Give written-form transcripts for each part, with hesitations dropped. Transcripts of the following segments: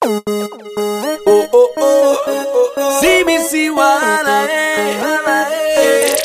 Oh oh oh, see me see wahala eh.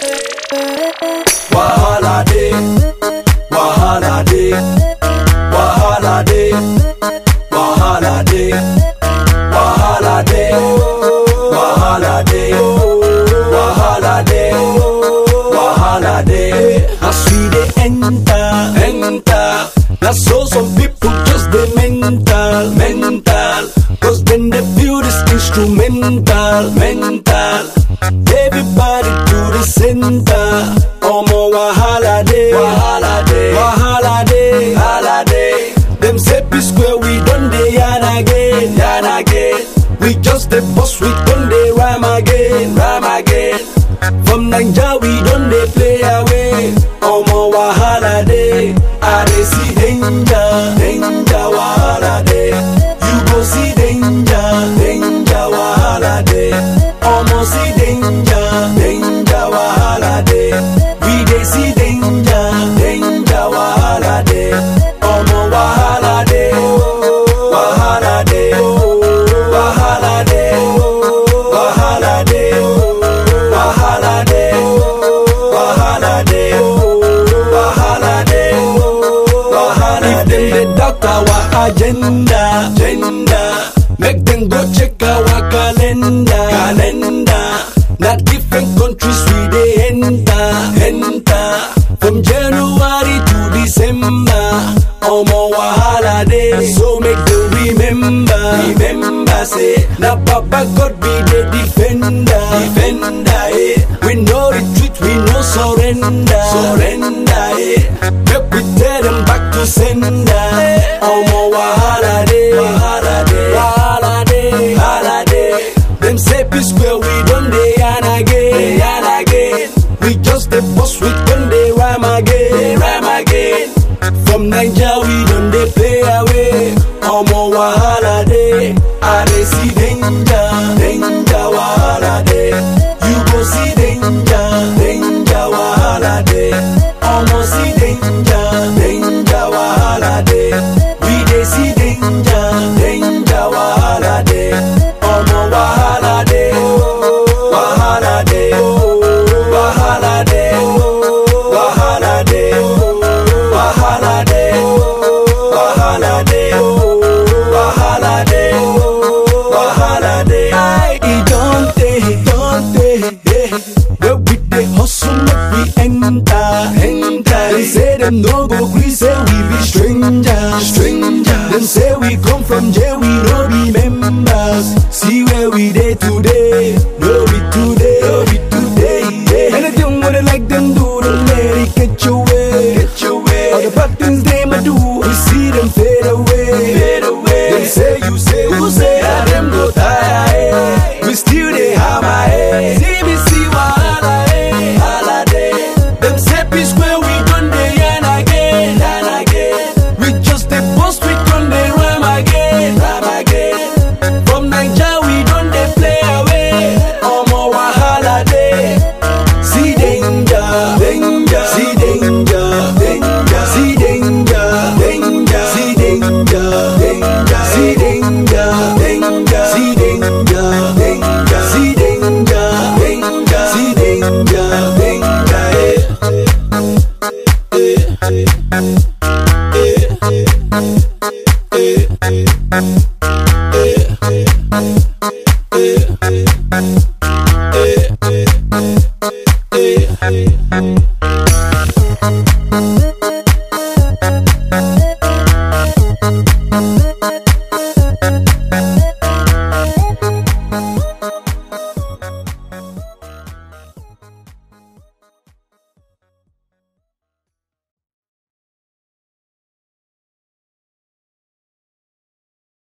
Wahala dey, wahala dey, wahala dey, wahala dey, wahala dey, wahala dey, wahala dey, wahala dey. As we dey enter, na so some people just dey mental, cause then they feel this instrumental. Everybody to the center. Omo wahala dey, wahala dey. Them say P-Square we done dey yarn again. We just the boss, we done dey rhyme again. From Naija we done dey play away. Omo wahala dey, I dey see danger, wahala dey. You go see danger, wahala dey. Omo see danger, wahala dey. We dey see danger, wahala dey. Omo wahala dey, wahala dey, wahala dey, wahala dey, wahala dey, wahala dey, wahala dey, wahala dey. If them dey doubt our agenda, make them go check our calendar. Na different countries we dey enter. From January to December. Omo wahala dey, so make them remember say na Papa God be the defender. We no retreat, we no surrender. Make we tell them back to sender. Omo wahala dey. Them say P-Square we done dey yarn again. We just the boss, we done dey rhyme again. From Naija we done dey play away. Omo wahala dey, I dey see danger, wahala dey. You go see danger, wahala dey. Omo see danger, wahala dey. We dey see danger, wahala dey. Omo wahala dey, wahala dey, wahala dey, wahala dey, wahala dey, wahala dey, wahala dey, wahala dey. It don't dey, but we dey hustle make we enter. Them say them no go gree, say we be strangers. Them say we come from jail, we no be members. See where we dey today, no be today. Anything what they like them do, don't let it get your way. All the bad things they might do, we see them fade away. Them say you say, who say that them go tire? We still dey hammer. See me see wahala dey. Them say P-Square we done dey yarn again. We just the boss, we done dey rhyme again. From Naija we done dey play away. Omo wahala dey. See danger, see danger, see danger, see danger, see danger, see danger, see danger,